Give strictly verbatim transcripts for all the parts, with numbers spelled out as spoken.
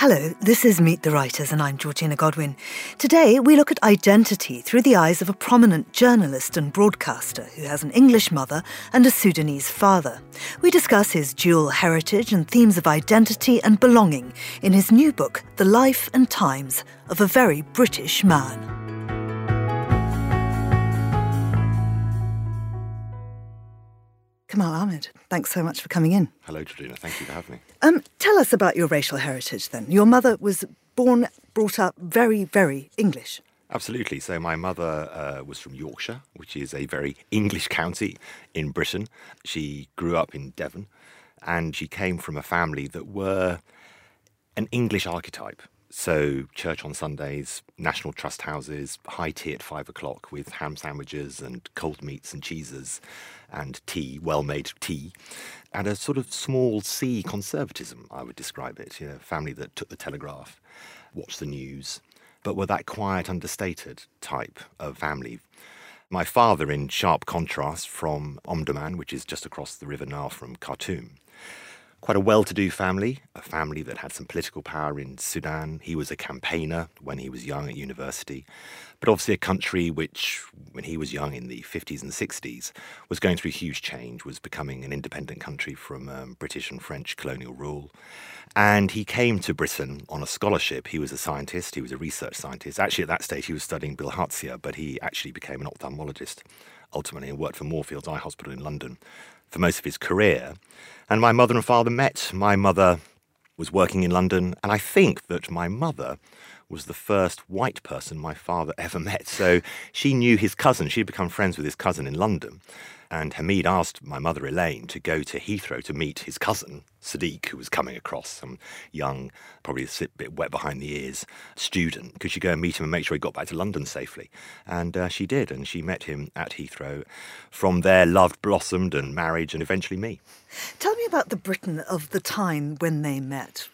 Hello, this is Meet the Writers and I'm Georgina Godwin. Today we look at identity through the eyes of a prominent journalist and broadcaster who has an English mother and a Sudanese father. We discuss his dual heritage and themes of identity and belonging in his new book, The Life and Times of a Very British Man. Kamal Ahmed, thanks so much for coming in. Hello, Georgina. Thank you for having me. Um, tell us about your racial heritage then. Your mother was born, brought up very, very English. Absolutely. So my mother uh, was from Yorkshire, which is a very English county in Britain. She grew up in Devon, and she came from a family that were an English archetype. So church on Sundays, National Trust houses, high tea at five o'clock with ham sandwiches and cold meats and cheeses and tea, well-made tea, and a sort of small C conservatism, I would describe it. You know, a family that took the Telegraph, watched the news, but were that quiet, understated type of family. My father, in sharp contrast from Omdurman, which is just across the River Nile from Khartoum. Quite a well-to-do family, a family that had some political power in Sudan. He was a campaigner when he was young at university, but obviously a country which, when he was young in the fifties and sixties, was going through huge change, was becoming an independent country from um, British and French colonial rule. And he came to Britain on a scholarship. He was a scientist, he was a research scientist. Actually, at that stage, he was studying bilharzia, but he actually became an ophthalmologist ultimately and worked for Moorfields Eye Hospital in London for most of his career. And my mother and father met. My mother was working in London, and I think that my mother was the first white person my father ever met. So she knew his cousin. She'd become friends with his cousin in London. And Hamid asked my mother, Elaine, to go to Heathrow to meet his cousin, Sadiq, who was coming across, some young, probably a bit wet behind the ears student. Could she go and meet him and make sure he got back to London safely? And uh, she did, and she met him at Heathrow. From there, love blossomed and marriage and eventually me. Tell me about the Britain of the time when they met.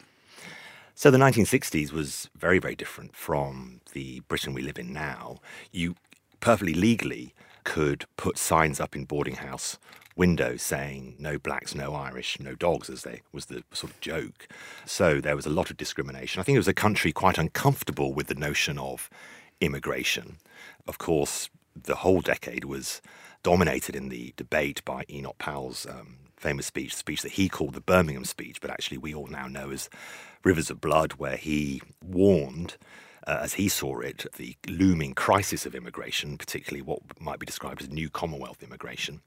So the nineteen sixties was very, very different from the Britain we live in now. You perfectly legally could put signs up in boarding house windows saying no blacks, no Irish, no dogs, as they was the sort of joke. So there was a lot of discrimination. I think it was a country quite uncomfortable with the notion of immigration. Of course, the whole decade was dominated in the debate by Enoch Powell's um, famous speech, speech that he called the Birmingham speech, but actually we all now know as Rivers of Blood, where he warned, Uh, as he saw it, the looming crisis of immigration, particularly what might be described as new Commonwealth immigration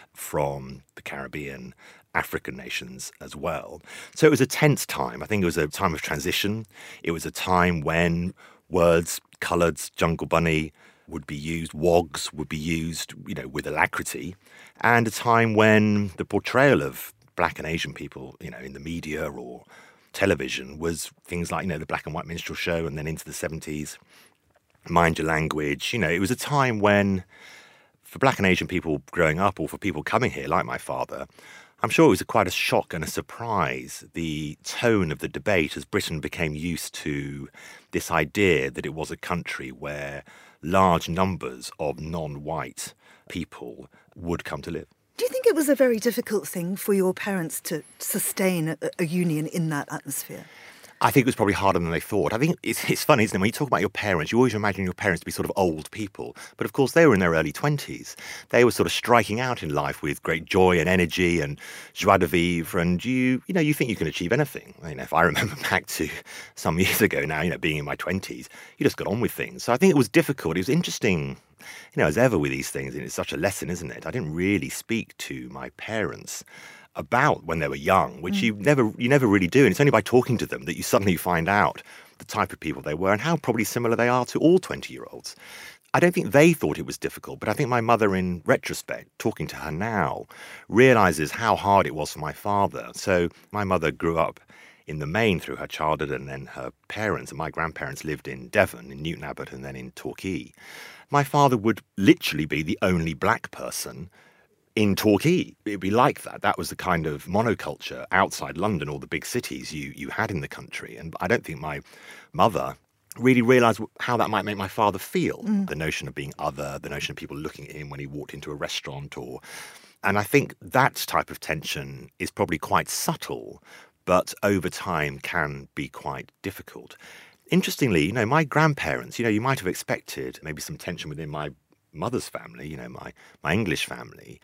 from the Caribbean, African nations as well. So it was a tense time. I think it was a time of transition. It was a time when words, coloureds, jungle bunny would be used, wogs would be used, you know, with alacrity, and a time when the portrayal of black and Asian people, you know, in the media or television was things like, you know, the black and white minstrel show, and then into the seventies, Mind Your Language. You know, it was a time when, for black and Asian people growing up, or for people coming here, like my father, I'm sure it was a, quite a shock and a surprise, the tone of the debate as Britain became used to this idea that it was a country where large numbers of non-white people would come to live. Do you think it was a very difficult thing for your parents to sustain a, a union in that atmosphere? I think it was probably harder than they thought. I think it's, it's funny, isn't it? When you talk about your parents, you always imagine your parents to be sort of old people. But of course, they were in their early twenties. They were sort of striking out in life with great joy and energy and joie de vivre. And you, you know, you think you can achieve anything. I mean, if I remember back to some years ago now, you know, being in my twenties, you just got on with things. So I think it was difficult. It was interesting, you know, as ever with these things, and it's such a lesson, isn't it? I didn't really speak to my parents about when they were young, which mm. you never you never really do. And it's only by talking to them that you suddenly find out the type of people they were and how probably similar they are to all twenty-year-olds. I don't think they thought it was difficult, but I think my mother, in retrospect, talking to her now, realises how hard it was for my father. So my mother grew up in the main through her childhood, and then her parents and my grandparents lived in Devon, in Newton Abbot, and then in Torquay. My father would literally be the only black person in Torquay. It'd be like that. That was the kind of monoculture outside London, or the big cities you, you had in the country. And I don't think my mother really realised how that might make my father feel. Mm. The notion of being other, the notion of people looking at him when he walked into a restaurant. or, And I think that type of tension is probably quite subtle, but over time can be quite difficult. Interestingly, you know, my grandparents, you know, you might have expected maybe some tension within my mother's family, you know, my, my English family,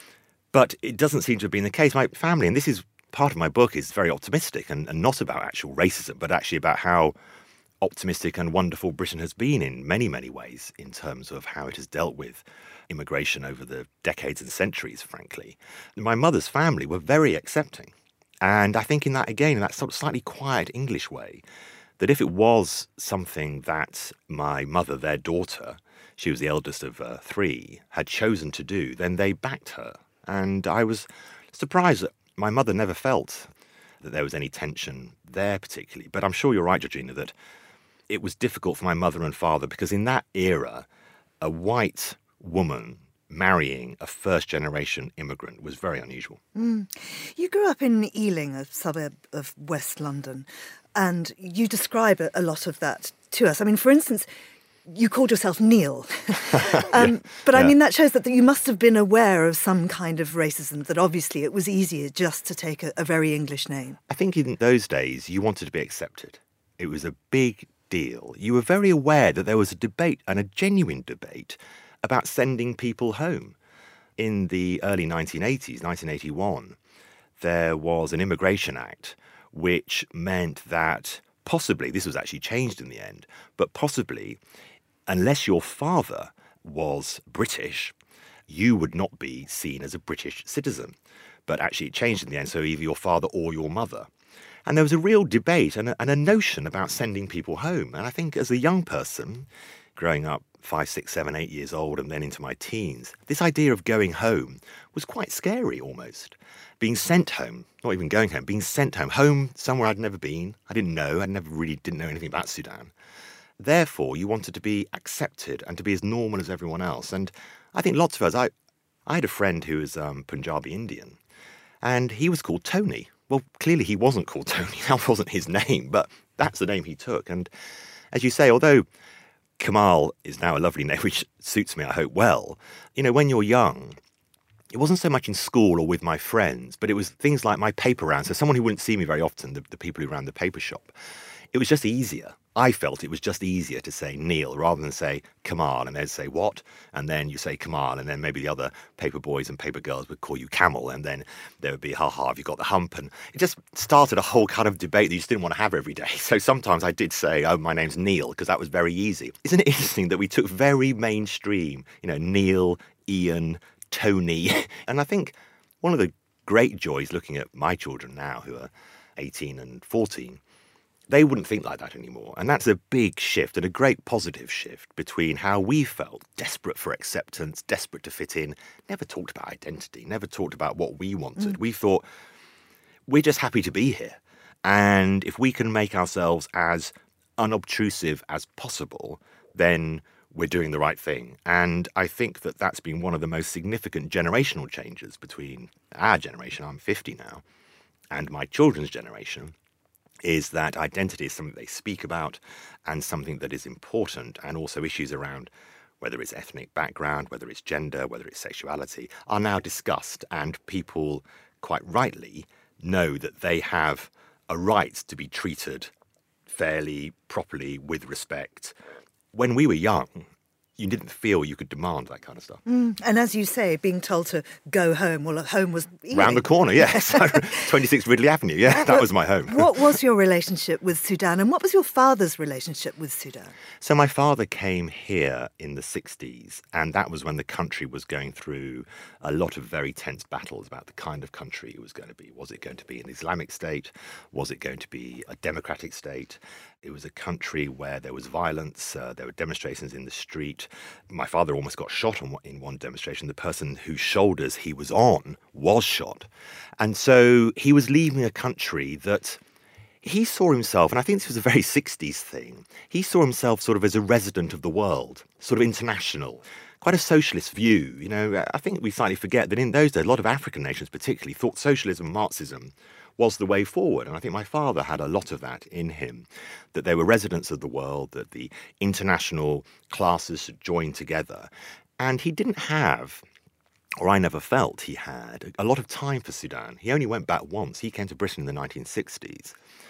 but it doesn't seem to have been the case. My family, and this is part of my book, is very optimistic and, and not about actual racism, but actually about how optimistic and wonderful Britain has been in many, many ways in terms of how it has dealt with immigration over the decades and centuries, frankly. My mother's family were very accepting. And I think in that, again, in that sort of slightly quiet English way, that if it was something that my mother, their daughter, she was the eldest of uh, three, had chosen to do, then they backed her. And I was surprised that my mother never felt that there was any tension there particularly. But I'm sure you're right, Georgina, that it was difficult for my mother and father because in that era, a white woman marrying a first-generation immigrant was very unusual. Mm. You grew up in Ealing, a suburb of West London, and you describe a lot of that to us. I mean, for instance, you called yourself Neil. um, yeah. But I yeah. mean, that shows that, that you must have been aware of some kind of racism, that obviously it was easier just to take a, a very English name. I think in those days, you wanted to be accepted. It was a big deal. You were very aware that there was a debate, and a genuine debate, about sending people home. In the early nineteen eighties, nineteen eighty-one, there was an Immigration Act which meant that possibly, this was actually changed in the end, but possibly, unless your father was British, you would not be seen as a British citizen. But actually it changed in the end, so either your father or your mother. And there was a real debate and a, and a notion about sending people home. And I think as a young person, growing up five, six, seven, eight years old and then into my teens, this idea of going home was quite scary almost. Being sent home, not even going home, being sent home, home somewhere I'd never been. I didn't know, I never really didn't know anything about Sudan. Therefore, you wanted to be accepted and to be as normal as everyone else. And I think lots of us, I, I had a friend who was um, Punjabi Indian, and he was called Tony. Well, clearly he wasn't called Tony. That wasn't his name, but that's the name he took. And as you say, although Kamal is now a lovely name, which suits me, I hope, well, you know, when you're young, it wasn't so much in school or with my friends, but it was things like my paper round. So someone who wouldn't see me very often, the, the people who ran the paper shop, it was just easier. I felt it was just easier to say Neil rather than say Kamal, and they'd say what? And then you say Kamal, and then maybe the other paper boys and paper girls would call you Camel, and then there would be, ha ha, have you got the hump? And it just started a whole kind of debate that you just didn't want to have every day. So sometimes I did say, oh, my name's Neil, because that was very easy. Isn't it interesting that we took very mainstream, you know, Neil, Ian, Tony? And I think one of the great joys looking at my children now, who are eighteen and fourteen, they wouldn't think like that anymore. And that's a big shift and a great positive shift between how we felt, desperate for acceptance, desperate to fit in, never talked about identity, never talked about what we wanted. Mm. We thought, we're just happy to be here. And if we can make ourselves as unobtrusive as possible, then we're doing the right thing. And I think that that's been one of the most significant generational changes between our generation, I'm fifty now, and my children's generation, is that identity is something they speak about and something that is important, and also issues around whether it's ethnic background, whether it's gender, whether it's sexuality, are now discussed, and people quite rightly know that they have a right to be treated fairly, properly, with respect. When we were young, you didn't feel you could demand that kind of stuff. Mm. And as you say, being told to go home, well, home was Ealing. Round the corner, yes. twenty-six Ridley Avenue, yeah, that was my home. What was your relationship with Sudan, and what was your father's relationship with Sudan? So my father came here in the sixties, and that was when the country was going through a lot of very tense battles about the kind of country it was going to be. Was it going to be an Islamic state? Was it going to be a democratic state? It was a country where there was violence, uh, there were demonstrations in the street. My father almost got shot on, in one demonstration. The person whose shoulders he was on was shot. And so he was leaving a country that he saw himself, and I think this was a very sixties thing, he saw himself sort of as a resident of the world, sort of international, quite a socialist view. You know, I think we slightly forget that in those days, a lot of African nations particularly thought socialism and Marxism was the way forward. And I think my father had a lot of that in him, that they were residents of the world, that the international classes should join together. And he didn't have or I never felt he had a lot of time for Sudan. He only went back once. He came to Britain in the nineteen sixties.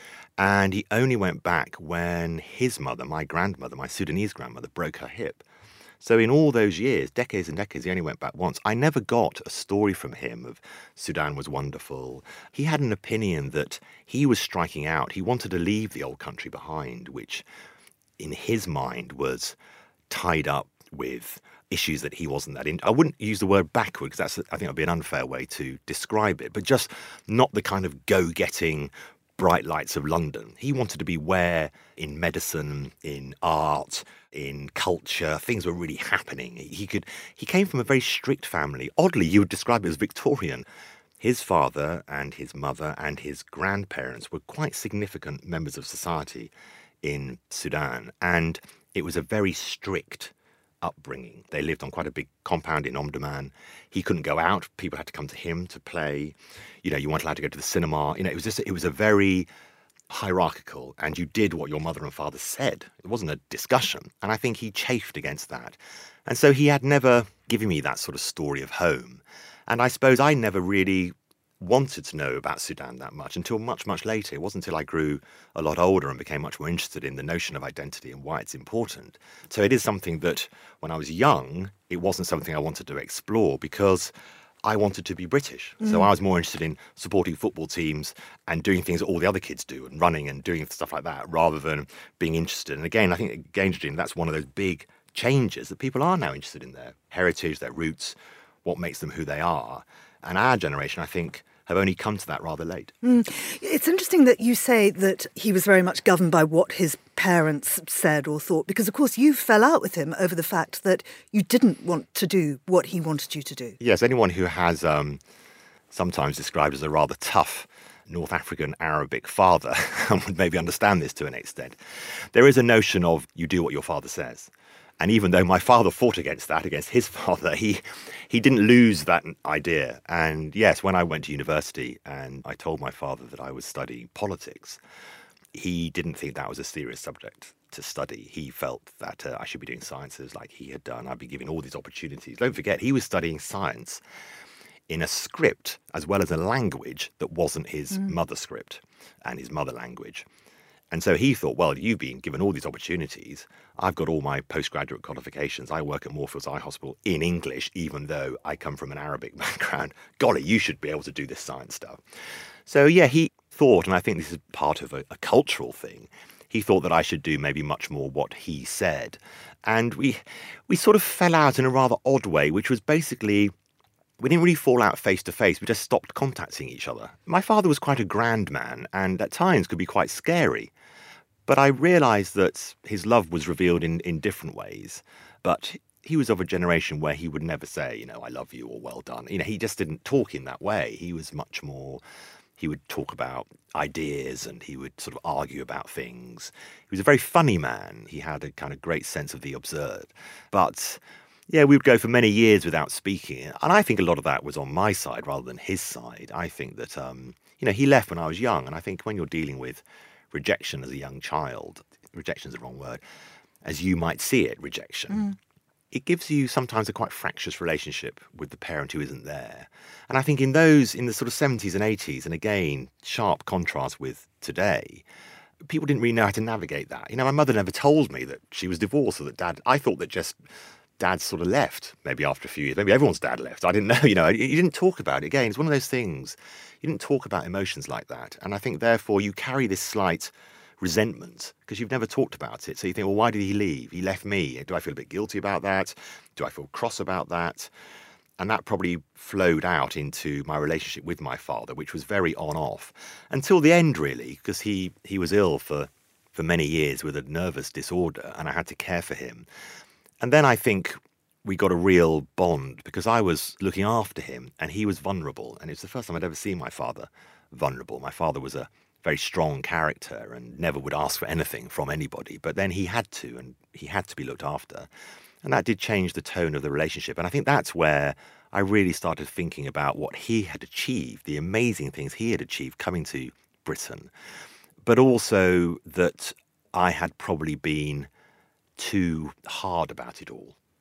And he only went back when his mother, my grandmother, my Sudanese grandmother, broke her hip. So in all those years, decades and decades, he only went back once. I never got a story from him of Sudan was wonderful. He had an opinion that he was striking out. He wanted to leave the old country behind, which in his mind was tied up with issues that he wasn't that in. I wouldn't use the word backward because that's, I think, would be an unfair way to describe it, but just not the kind of go-getting bright lights of London. He wanted to be where in medicine, in art, in culture, things were really happening. He could. He came from a very strict family. Oddly, you would describe it as Victorian. His father and his mother and his grandparents were quite significant members of society in Sudan, and it was a very strict upbringing. They lived on quite a big compound in Omdurman. He couldn't go out. People had to come to him to play. You know, you weren't allowed to go to the cinema. You know, it was just, it was a very hierarchical, and you did what your mother and father said. It wasn't a discussion. And I think he chafed against that. And so he had never given me that sort of story of home. And I suppose I never really wanted to know about Sudan that much until much, much later. It wasn't until I grew a lot older and became much more interested in the notion of identity and why it's important. So it is something that when I was young, it wasn't something I wanted to explore because I wanted to be British. Mm. So I was more interested in supporting football teams and doing things that all the other kids do and running and doing stuff like that rather than being interested. And again, I think, again, Jane, that's one of those big changes that people are now interested in their heritage, their roots, what makes them who they are. And our generation, I think, have only come to that rather late. Mm. It's interesting that you say that he was very much governed by what his parents said or thought, because, of course, you fell out with him over the fact that you didn't want to do what he wanted you to do. Yes, anyone who has um, sometimes described as a rather tough North African Arabic father would maybe understand this to an extent. There is a notion of you do what your father says. And even though my father fought against that, against his father, he he didn't lose that idea. And yes, when I went to university and I told my father that I was studying politics, he didn't think that was a serious subject to study. He felt that uh, I should be doing sciences like he had done. I'd be given all these opportunities. Don't forget, he was studying science in a script as well as a language that wasn't his mm. mother script and his mother language. And so he thought, well, you've been given all these opportunities. I've got all my postgraduate qualifications. I work at Moorfields Eye Hospital in English, even though I come from an Arabic background. Golly, you should be able to do this science stuff. So, yeah, he thought, and I think this is part of a, a cultural thing, he thought that I should do maybe much more what he said. And we we sort of fell out in a rather odd way, which was basically, we didn't really fall out face to face. We just stopped contacting each other. My father was quite a grand man and at times could be quite scary. But I realised that his love was revealed in, in different ways. But he was of a generation where he would never say, you know, I love you or well done. You know, he just didn't talk in that way. He was much more, he would talk about ideas and he would sort of argue about things. He was a very funny man. He had a kind of great sense of the absurd. But yeah, we would go for many years without speaking. And I think a lot of that was on my side rather than his side. I think that, um, you know, he left when I was young. And I think when you're dealing with rejection as a young child, rejection is the wrong word, as you might see it, rejection, mm. it gives you sometimes a quite fractious relationship with the parent who isn't there. And I think in those, in the sort of seventies and eighties, and again, sharp contrast with today, people didn't really know how to navigate that. You know, my mother never told me that she was divorced or that dad, I thought that just dad sort of left maybe after a few years. Maybe everyone's dad left. I didn't know, you know, you didn't talk about it. Again, it's one of those things. You didn't talk about emotions like that. And I think, therefore, you carry this slight resentment because you've never talked about it. So you think, well, why did he leave? He left me. Do I feel a bit guilty about that? Do I feel cross about that? And that probably flowed out into my relationship with my father, which was very on-off until the end, really, because he, he was ill for, for many years with a nervous disorder and I had to care for him. And then I think we got a real bond because I was looking after him and he was vulnerable. And it's the first time I'd ever seen my father vulnerable. My father was a very strong character and never would ask for anything from anybody. But then he had to, and he had to be looked after. And that did change the tone of the relationship. And I think that's where I really started thinking about what he had achieved, the amazing things he had achieved coming to Britain. But also that I had probably been too hard about it all.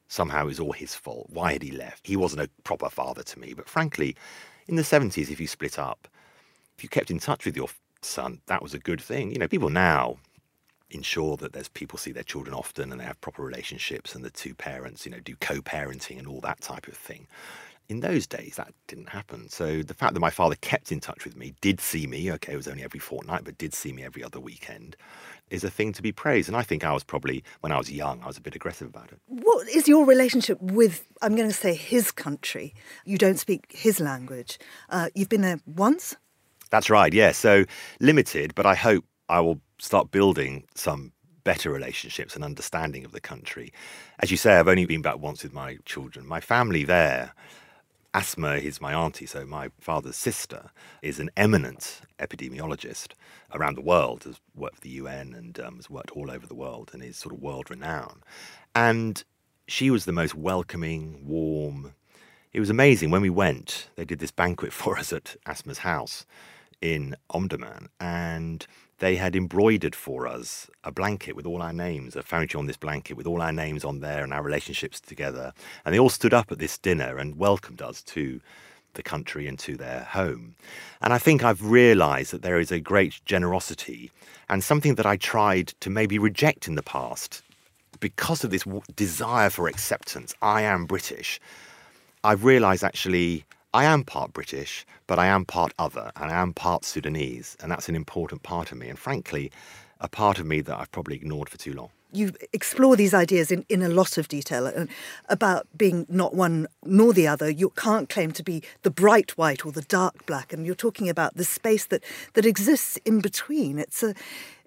somehow it was all his fault. Why had he left? He wasn't a proper father to me. But frankly, in the seventies, if you split up, if you kept in touch with your son, that was a good thing. You know, people now ensure that there's people see their children often and they have proper relationships and the two parents, you know, do co-parenting and all that type of thing. In those days, that didn't happen. So the fact that my father kept in touch with me, did see me, okay, it was only every fortnight, but did see me every other weekend, is a thing to be praised. And I think I was probably, when I was young, I was a bit aggressive about it. What is your relationship with, I'm going to say, his country? You don't speak his language. Uh, you've been there once? That's right, yeah. So limited, but I hope I will start building some better relationships and understanding of the country. As you say, I've only been back once with my children. My family there, Asma is my auntie, so my father's sister, is an eminent epidemiologist around the world, has worked for the U N and um, has worked all over the world and is sort of world-renowned. And she was the most welcoming, warm. It was amazing. When we went, they did this banquet for us at Asma's house in Omdurman, and they had embroidered for us a blanket with all our names, a furniture on this blanket with all our names on there and our relationships together. And they all stood up at this dinner and welcomed us to the country and to their home. And I think I've realised that there is a great generosity and something that I tried to maybe reject in the past because of this desire for acceptance. I am British. I've realised actually I am part British, but I am part other, and I am part Sudanese, and that's an important part of me, and frankly, a part of me that I've probably ignored for too long. You explore these ideas in, in a lot of detail uh, about being not one nor the other. You can't claim to be the bright white or the dark black, and you're talking about the space that, that exists in between. It's, a,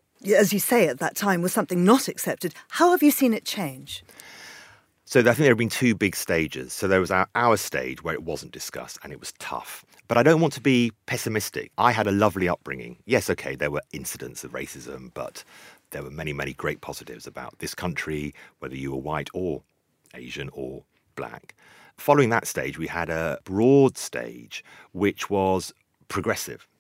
as you say, at that time was something not accepted. How have you seen it change? So I think there have been two big stages. So there was our, our stage where it wasn't discussed and it was tough. But I don't want to be pessimistic. I had a lovely upbringing. Yes, okay, there were incidents of racism, but there were many, many great positives about this country, whether you were white or Asian or black. Following that stage, we had a broad stage, which was progressive.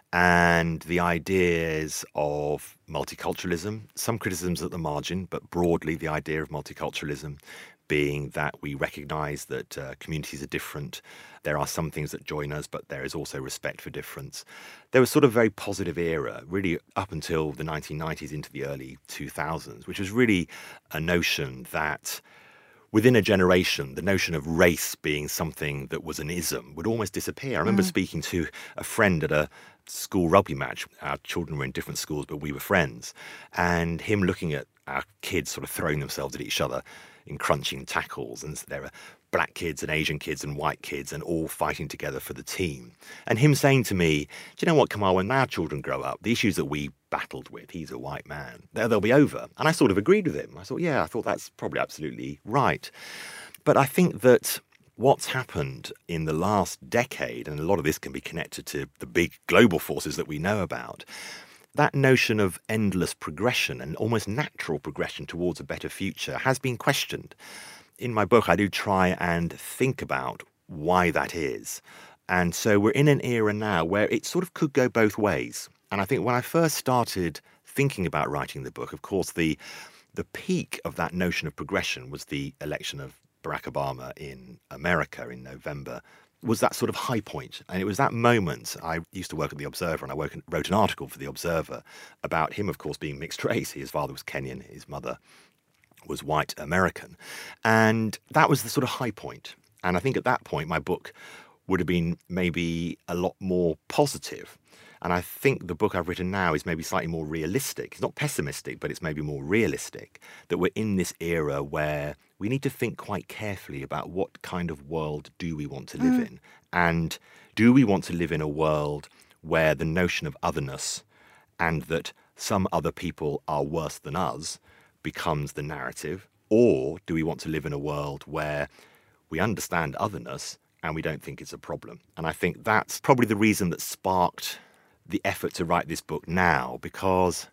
And the ideas of multiculturalism, some criticisms at the margin, but broadly the idea of multiculturalism being that we recognise that uh, communities are different. There are some things that join us, but there is also respect for difference. There was sort of a very positive era, really up until the nineteen nineties into the early two thousands, which was really a notion that within a generation, the notion of race being something that was an ism would almost disappear. I remember mm. speaking to a friend at a school rugby match. Our children were in different schools, but we were friends. And him looking at our kids sort of throwing themselves at each other in crunching tackles. And there are black kids and Asian kids and white kids and all fighting together for the team. And him saying to me, do you know what, Kamal, when our children grow up, the issues that we battled with, he's a white man, they'll be over. And I sort of agreed with him. I thought, yeah, I thought that's probably absolutely right. But I think that what's happened in the last decade, and a lot of this can be connected to the big global forces that we know about, that notion of endless progression and almost natural progression towards a better future has been questioned. In my book, I do try and think about why that is. And so we're in an era now where it sort of could go both ways. And I think when I first started thinking about writing the book, of course, the the peak of that notion of progression was the election of Barack Obama in America in November, was that sort of high point. And it was that moment. I used to work at The Observer, and I wrote an article for The Observer about him, of course, being mixed race. His father was Kenyan, his mother was white American. And that was the sort of high point. And I think at that point, my book would have been maybe a lot more positive. And I think the book I've written now is maybe slightly more realistic. It's not pessimistic, but it's maybe more realistic, that we're in this era where we need to think quite carefully about what kind of world do we want to live mm. in. And do we want to live in a world where the notion of otherness and that some other people are worse than us becomes the narrative? Or do we want to live in a world where we understand otherness and we don't think it's a problem? And I think that's probably the reason that sparked the effort to write this book now, because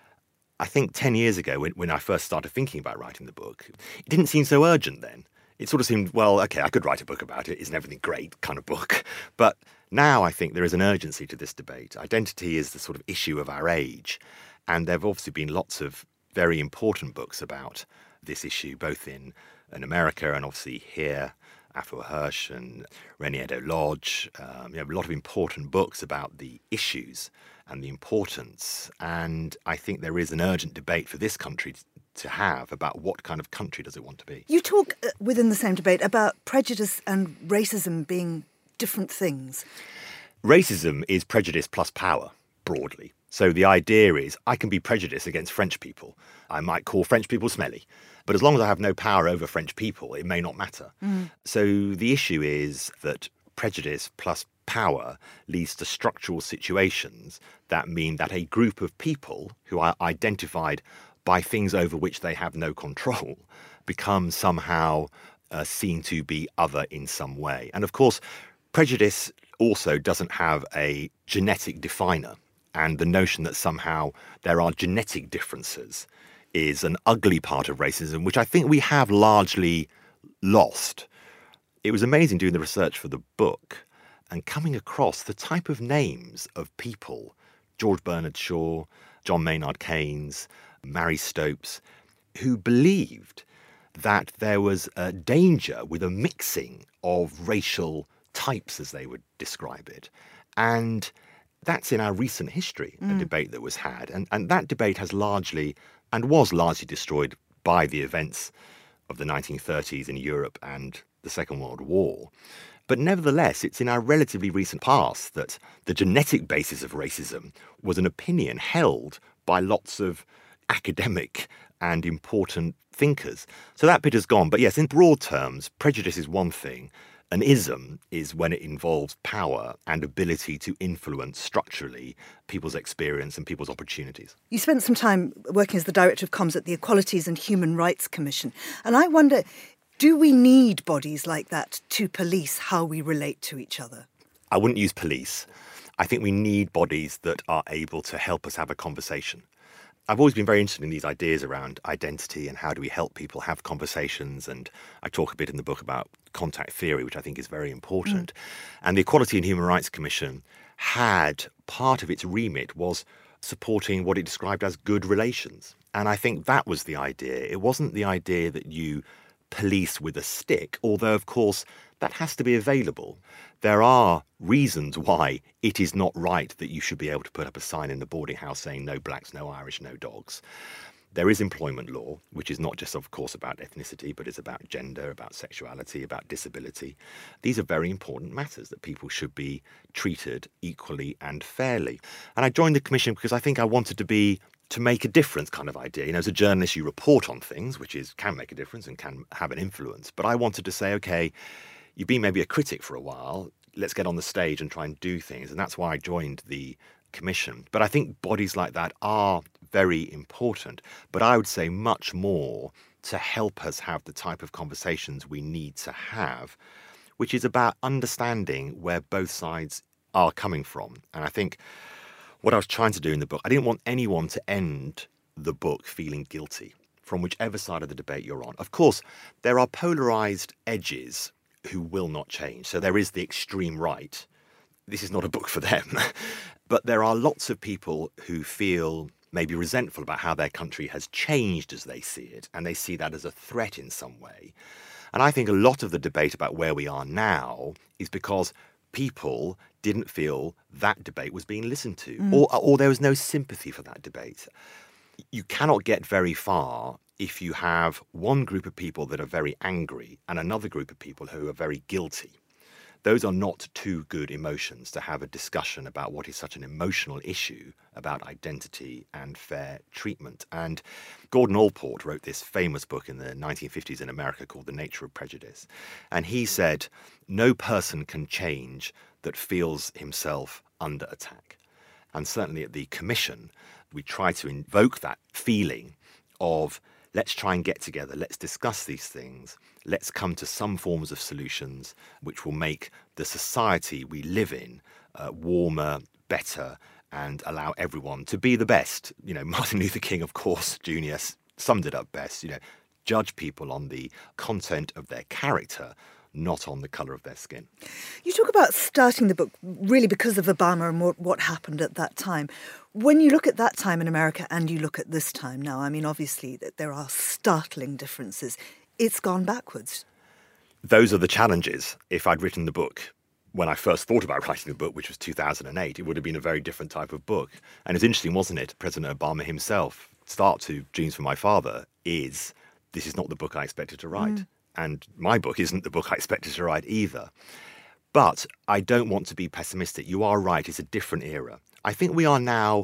I think ten years ago, when, when I first started thinking about writing the book, it didn't seem so urgent then. It sort of seemed, well, okay, I could write a book about it. Isn't everything great kind of book? But now I think there is an urgency to this debate. Identity is the sort of issue of our age. And there have obviously been lots of very important books about this issue, both in in America and obviously here, Afua Hirsch and Reni Eddo-Lodge, um, you know, a lot of important books about the issues and the importance. And I think there is an urgent debate for this country to have about what kind of country does it want to be. You talk uh, within the same debate about prejudice and racism being different things. Racism is prejudice plus power, broadly. So the idea is I can be prejudiced against French people. I might call French people smelly. But as long as I have no power over French people, it may not matter. Mm. So the issue is that prejudice plus power leads to structural situations that mean that a group of people who are identified by things over which they have no control become somehow uh, seen to be other in some way. And of course, prejudice also doesn't have a genetic definer. And the notion that somehow there are genetic differences is an ugly part of racism, which I think we have largely lost. It was amazing doing the research for the book and coming across the type of names of people, George Bernard Shaw, John Maynard Keynes, Mary Stopes, who believed that there was a danger with a mixing of racial types, as they would describe it. And that's in our recent history, mm. a debate that was had. And, and that debate has largely, and was largely destroyed by the events of the nineteen thirties in Europe and the Second World War. But nevertheless, it's in our relatively recent past that the genetic basis of racism was an opinion held by lots of academic and important thinkers. So that bit has gone. But yes, in broad terms, prejudice is one thing. An ism is when it involves power and ability to influence structurally people's experience and people's opportunities. You spent some time working as the Director of Comms at the Equalities and Human Rights Commission. And I wonder, do we need bodies like that to police how we relate to each other? I wouldn't use police. I think we need bodies that are able to help us have a conversation. I've always been very interested in these ideas around identity and how do we help people have conversations. And I talk a bit in the book about contact theory, which I think is very important. Mm. And the Equality and Human Rights Commission had part of its remit was supporting what it described as good relations. And I think that was the idea. It wasn't the idea that you police with a stick, although, of course, that has to be available. There are reasons why it is not right that you should be able to put up a sign in the boarding house saying no blacks, no Irish, no dogs. There is employment law, which is not just, of course, about ethnicity, but it's about gender, about sexuality, about disability. These are very important matters that people should be treated equally and fairly. And I joined the Commission because I think I wanted to be to make a difference kind of idea. You know, as a journalist, you report on things, which is can make a difference and can have an influence. But I wanted to say, OK, you've been maybe a critic for a while. Let's get on the stage and try and do things. And that's why I joined the Commission. But I think bodies like that are very important. But I would say much more to help us have the type of conversations we need to have, which is about understanding where both sides are coming from. And I think what I was trying to do in the book, I didn't want anyone to end the book feeling guilty from whichever side of the debate you're on. Of course, there are polarized edges who will not change. So there is the extreme right. This is not a book for them. But there are lots of people who feel maybe resentful about how their country has changed as they see it, and they see that as a threat in some way. And I think a lot of the debate about where we are now is because people didn't feel that debate was being listened to, mm. or, or there was no sympathy for that debate. You cannot get very far if you have one group of people that are very angry and another group of people who are very guilty. Those are not two good emotions to have a discussion about what is such an emotional issue about identity and fair treatment. And Gordon Allport wrote this famous book in the nineteen fifties in America called The Nature of Prejudice. And he said, no person can change that feels himself under attack. And certainly at the Commission, we try to invoke that feeling of let's try and get together, let's discuss these things, let's come to some forms of solutions which will make the society we live in uh, warmer, better, and allow everyone to be the best. You know, Martin Luther King, of course, Junior summed it up best, you know, judge people on the content of their character, not on the colour of their skin. You talk about starting the book really because of Obama and what, what happened at that time. When you look at that time in America and you look at this time now, I mean, obviously that there are startling differences. it's gone backwards. Those are the challenges. If I'd written the book when I first thought about writing the book, which was two thousand eight, it would have been a very different type of book. And it's interesting, wasn't it? President Obama himself, start to Dreams for My Father, is this is not the book I expected to write. Mm. And my book isn't the book I expected to write either. But I don't want to be pessimistic. You are right, it's a different era. I think we are now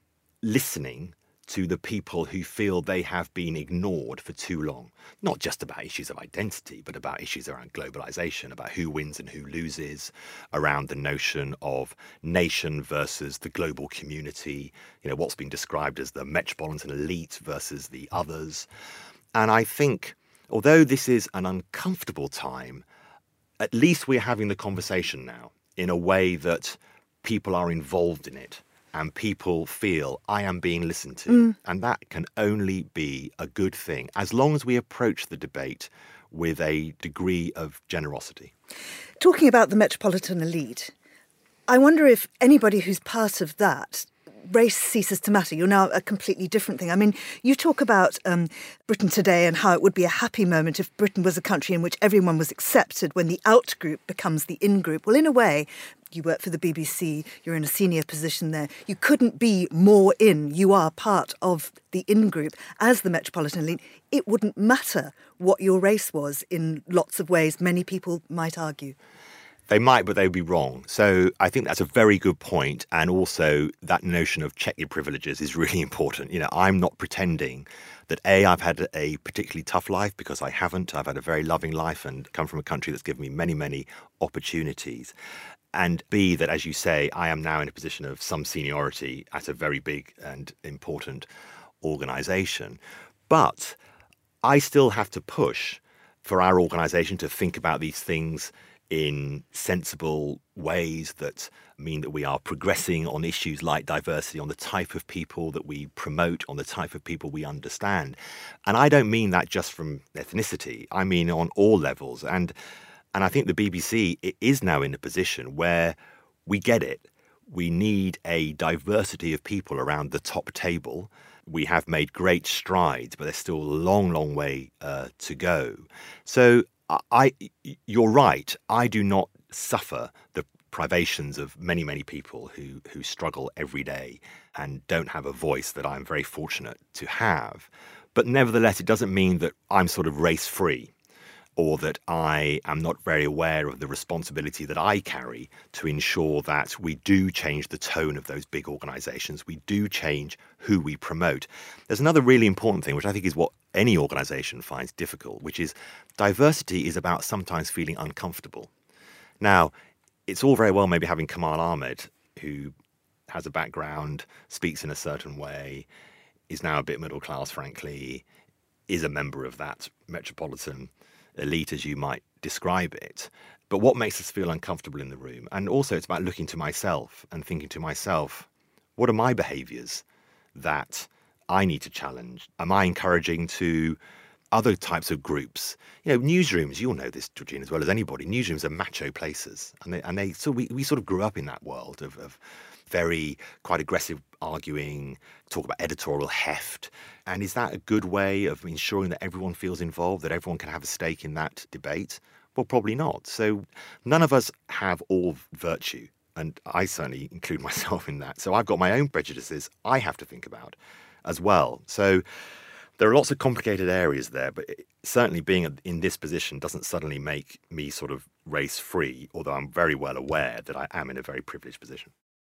listening to the people who feel they have been ignored for too long. Not just about issues of identity, but about issues around globalization, about who wins and who loses, around the notion of nation versus the global community, you know, what's being described as the metropolitan elite versus the others. And I think, although this is an uncomfortable time, at least we're having the conversation now in a way that people are involved in it. And people feel I am being listened to. Mm. And that can only be a good thing, as long as we approach the debate with a degree of generosity. Talking about the metropolitan elite, I wonder if anybody who's part of that, race ceases to matter. You're now a completely different thing. I mean, you talk about um, Britain today and how it would be a happy moment if Britain was a country in which everyone was accepted when the out group becomes the in group. Well, in a way, you work for the B B C, you're in a senior position there. You couldn't be more in. You are part of the in group as the metropolitan elite. It wouldn't matter what your race was in lots of ways, many people might argue. They might, but they would be wrong. So I think that's a very good point. And also that notion of check your privileges is really important. You know, I'm not pretending that A, I've had a particularly tough life, because I haven't. I've had a very loving life and come from a country that's given me many, many opportunities. And B, that, as you say, I am now in a position of some seniority at a very big and important organisation. But I still have to push for our organisation to think about these things in sensible ways that mean that we are progressing on issues like diversity, on the type of people that we promote, on the type of people we understand. And I don't mean that just from ethnicity. I mean on all levels. And and I think the B B C is now in a position where we get it. We need a diversity of people around the top table. We have made great strides, but there's still a long, long way uh, to go. So I, you're right. I do not suffer the privations of many, many people who, who struggle every day and don't have a voice that I'm very fortunate to have. But nevertheless, it doesn't mean that I'm sort of race-free, or that I am not very aware of the responsibility that I carry to ensure that we do change the tone of those big organisations. We do change who we promote. There's another really important thing, which I think is what any organisation finds difficult, which is diversity is about sometimes feeling uncomfortable. Now, it's all very well maybe having Kamal Ahmed, who has a background, speaks in a certain way, is now a bit middle class, frankly, is a member of that metropolitan elite, as you might describe it. But what makes us feel uncomfortable in the room? And also it's about looking to myself and thinking to myself, what are my behaviours that I need to challenge? Am I encouraging to other types of groups? You know, newsrooms, you'll know this, Georgina, as well as anybody. Newsrooms are macho places. And they, and they so we, we sort of grew up in that world of, of very quite aggressive arguing, talk about editorial heft. And is that a good way of ensuring that everyone feels involved, that everyone can have a stake in that debate? Well, probably not. So none of us have all virtue. And I certainly include myself in that. So I've got my own prejudices I have to think about as well. So there are lots of complicated areas there, but it, certainly being in this position doesn't suddenly make me sort of race-free, although I'm very well aware that I am in a very privileged position.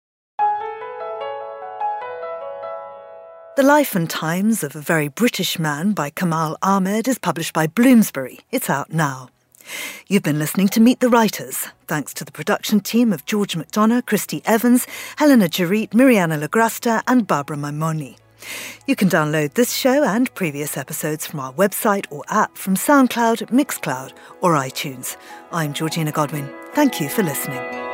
The Life and Times of a Very British Man by Kamal Ahmed is published by Bloomsbury. It's out now. You've been listening to Meet the Writers, thanks to the production team of George McDonough, Christy Evans, Helena Jarit, Miriana Lagrasta and Barbara Maimoni. You can download this show and previous episodes from our website or app from SoundCloud, Mixcloud or iTunes. I'm Georgina Godwin. Thank you for listening.